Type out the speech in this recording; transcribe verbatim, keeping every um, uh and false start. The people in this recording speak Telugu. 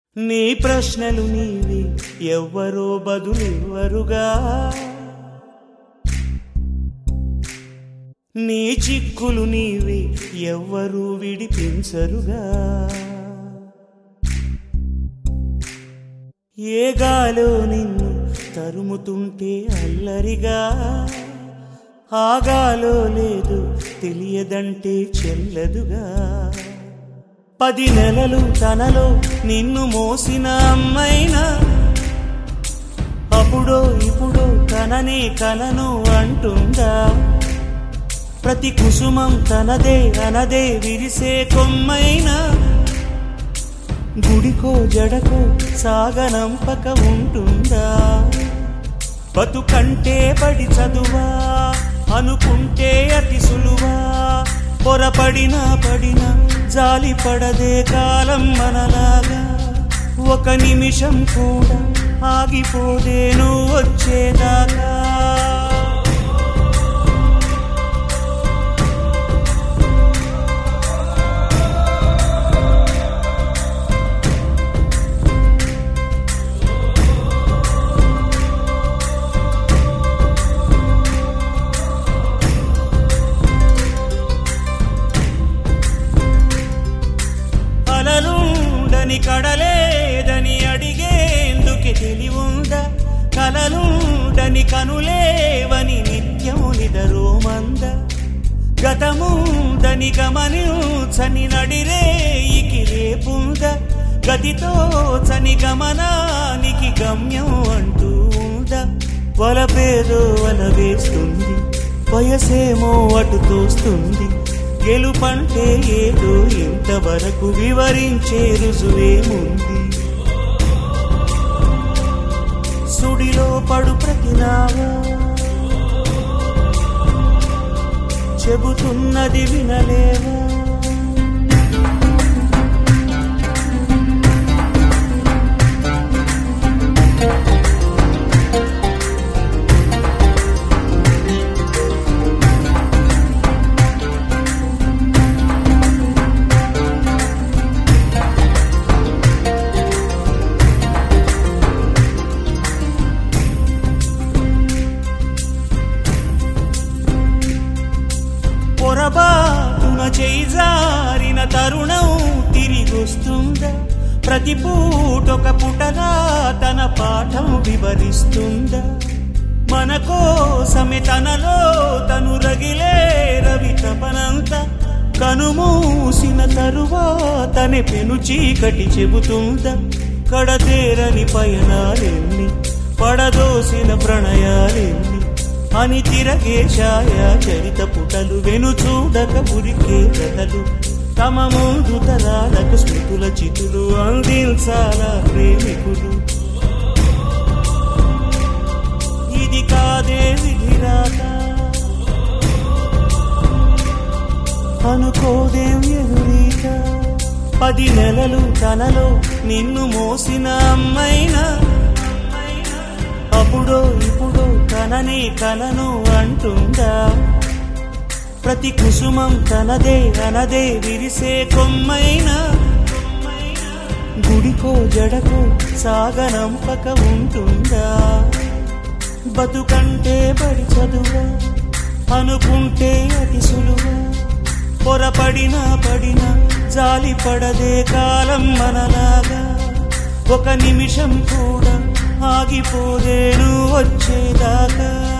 నీ ప్రశ్నలు నీవి ఎవ్వరో బదులివ్వరుగా, నీ చిక్కులు నీవి ఎవ్వరూ విడిపించరుగా. ఏ గాలో నిన్ను తరుముతుంటే అల్లరిగా, ఆగాలో లేదు తెలియదంటే చెల్లదుగా. పది నెలలు తనలో నిన్ను మోసిన అమ్మైనా అప్పుడో ఇప్పుడో తననే కలను అంటుందా. ప్రతి కుసుమం తనదే అనదే విరిసే కొమ్మైనా గుడికో జడకో సాగనంపక ఉంటుందా. బతుకంటే పడి చదువా అనుకుంటే అతి సులువా, పొరపడినా పడినా జాలి పడదే కాలం మనలాగా. ఒక నిమిషం కూడా ఆగిపోదే నువ్వు వచ్చేదాకా. కలలుండని కడలేదని అడిగేందుకే తెలివుందా, కలలుండని కనులేవని నిత్యం నిదరోమంద. గతముందని గమనించని నడిరేయికి రేపుందా, గతితో చని గమనానికి గమ్యం అంటూ ఉందా. వలపేదో వల వేస్తుంది, వయసేమో అటు తోస్తుంది. గెలుపంటే ఏదో ఇంతవరకు వివరించే రుజువేముంది. సుడిలో పడు ప్రతినావా చెబుతున్నది వినలేవా. పొరబాటున చేజారిన తరుణం తిరిగొస్తుందా, ప్రతి పూటొక పుటగా తన పాఠం వివరిస్తుందా. మన కోసమే తనలో తను రగిలే రవి తపనంత, కనుమూసిన తరువాతనే పెను చీకటి చెబుతుందా. కడతేరని పయనాలెన్ని పడదోసిన ప్రణయాలెన్ని అని తిరగే ఛాయా చరిత పుటలు, వెను చూడక ఉరికే కథలు. తమ ముందు తరాలకు స్మృతుల చితులు అందించాలా ప్రేమికులు. ఇది కాదే విధిరాత అనుకోదేం ఎదురీత. పది నెలలు తనలో నిన్ను మోసిన అమ్మైనా అప్పుడో ఇప్పుడో తననే కలను అంటుందా. ప్రతి కుసుమం తనదే అనదే విరిసే కొమ్మైనా గుడికో జడకో సాగనంపక ఉంటుందా. బతుకంటే పడి చదువా అనుకుంటే అతి సులువా, పొరపడినా పడినా జాలి పడదే కాలం మనలాగా. ఒక నిమిషం కూడా ఆగిపోదే నువ్వు వచ్చేదాకా.